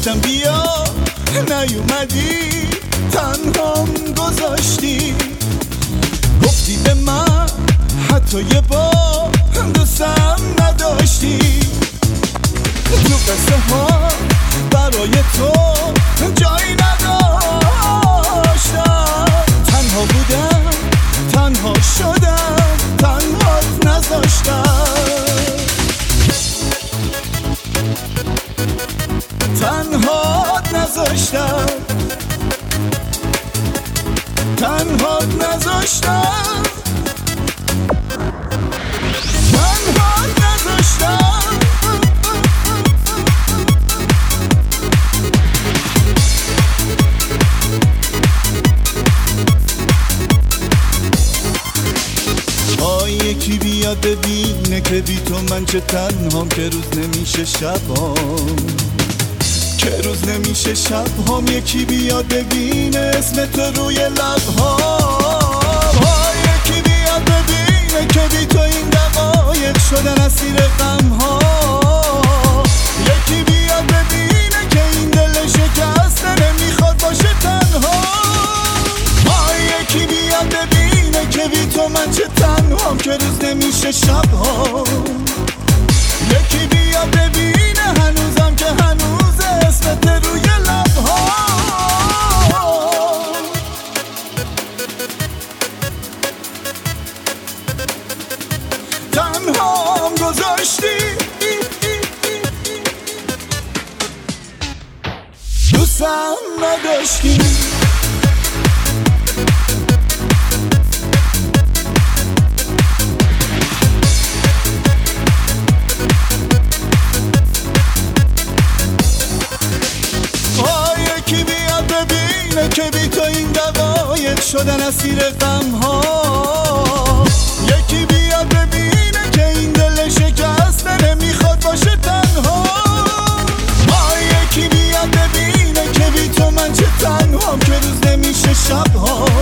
گفتم بیا نیومدی، تنهام گذاشتی. گفتی به من حتی یه بار دوستم نداشتی. تو قصه ها برای تو جایی نداشتم. تنها بودم، تنها شدم، تنهات نذاشتم. تنهات نذاشتم، تنهات نذاشتم، تنهات نذاشتم. یکی بیاد ببینه که بی تو من چه تنهام، که روز نمیشه شبام، که روز نمیشه شبام. یکی بیاد ببینه اسم تو روی لبهام. یکی بیاد ببینه که بی تو این دقایق شدن اسیر غم‌ها. یکی بیاد ببینه که این دل شکسته نمیخواد باشه تنها. یکی بیاد ببینه که بی تو من چه تنهام، که روز نمیشه شبها. یکی بیاد ببینه هنوزم که هنوز اسمت روی لبها. تنهام گذاشتی، دوستم نداشتی. که بی تو این دقایق شدن اسیر غم‌ها. یکی بیاد ببینه که این دل شکسته نمیخواد باشه تنها. یکی بیاد ببینه که بی تو من چه تنهام، که روز نمیشه شبها.